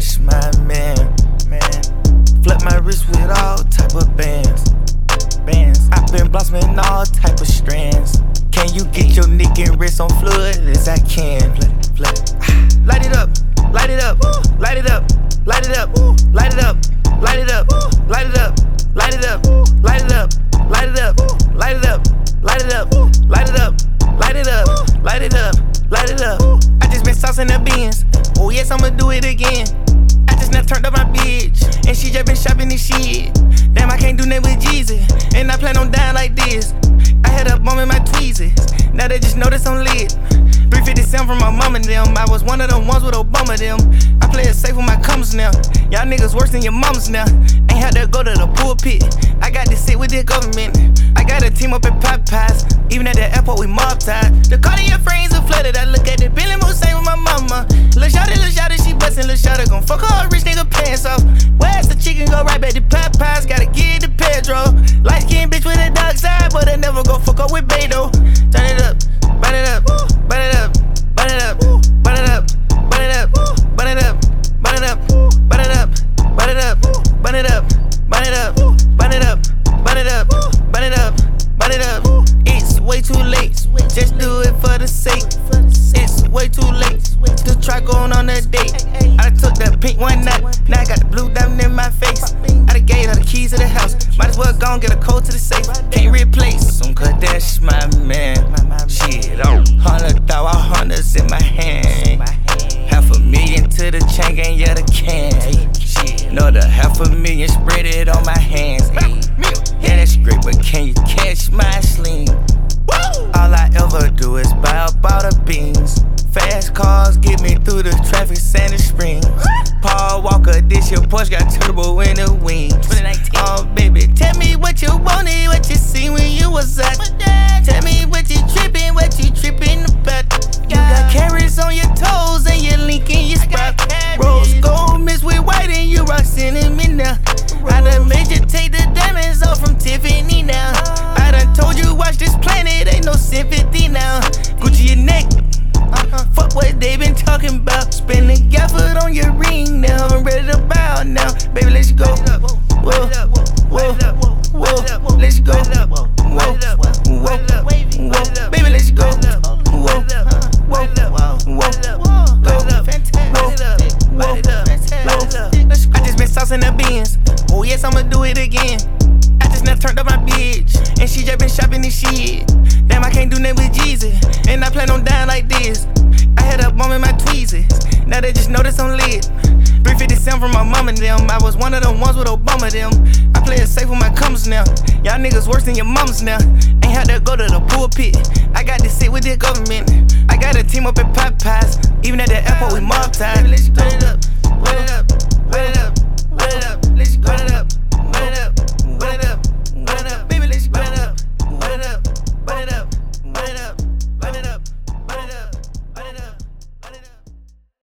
That's my man. Flip my wrist with all type of bands. I've been blossoming all type of strands. Can you get your neck and wrist on fluid as I can? Light it up, light it up, light it up, light it up, light it up, light it up, light it up, light it up, light it up, light it up, light it up, light it up, light it up, light it up, light it up, light it up. I just been saucing the beans. Oh yes, I'ma do it again. I just now turned up my bitch, and she just been shopping this shit. Damn, I can't do nothing with Jesus, and I plan on dying like this. I had a bomb in my tweezers, now they just know that I'm lit. 357 from my mama and them, I was one of them ones with Obama them. I play it safe with my commas now, y'all niggas worse than your mamas now. Ain't had to go to the pulpit, I got to sit with the government. I got a team up at Popeyes, even at the airport we mob tied. The Cartier frames are flooded, I look at the Bentley Mustang with my mama. Lil' shawty, she bustin', lil' shawty gon' fuck her rich nigga pants off. Where's the chicken go right back to Popeyes, gotta get the Pedro. Light skin bitch with a dark side, but I never go fuck up with Beto. Turn it up, burn it up, burn it up, burn it up, burn it up, burn it up, burn it up, burn it up, burn it up, burn it up, burn it up, burn it up, burn it up, burn it up, burn it up, burn it up. It's way too late, just do it for the sake. It's way too late to try going on a date. I took the pink one night, now I got the blue diamond in my face. I done gave her the keys to the house, might as well go and get a code to the safe. Can't replace him, cause that's my man. Shit, $100,000 in my hand. $500,000 to the chain gang, yeah, the can. Another $500,000, spread it on my hands. Yeah, that's great, but can you catch my sling? All I ever do is buy up all the beans. Fast cars get me through the traffic, Sandy Springs. Paul Walker, this your Porsche got turbo in the wings. Oh baby, tell me what you wanted, what you seen when you was at. Tell me what you trippin' about. You got carrots on your toes and your link in your spot. Rose gold mixed with white and you rock cinnamon now. I done made you take the diamonds off from Tiffany now. I done told you watch this planet, ain't no sympathy now. Gucci your neck, fuck what they been talking about. Spin the gafford on your ring now, I'm ready to bow now. Baby, let's go. Whoa, whoa, whoa, let's go. Whoa, whoa, whoa, baby, let's go. Whoa, whoa, I just been saucing the beans. Oh yes, I'ma do it again. I just now turned up my bitch, and she just been shopping this shit. Damn, I can't do nothing with Jesus, and I plan on dying like this. I had a bomb in my tweezers, now they just know that I'm lit. 357 from my mama and them, I was one of them ones with Obama them. I play it safe with my commas now, y'all niggas worse than your mamas now. Ain't had to go to the pulpit, I got to sit with the government. I got a team up at Popeyes, even at the airport we mob tied. Let's go. Run it up, run it up, run it up.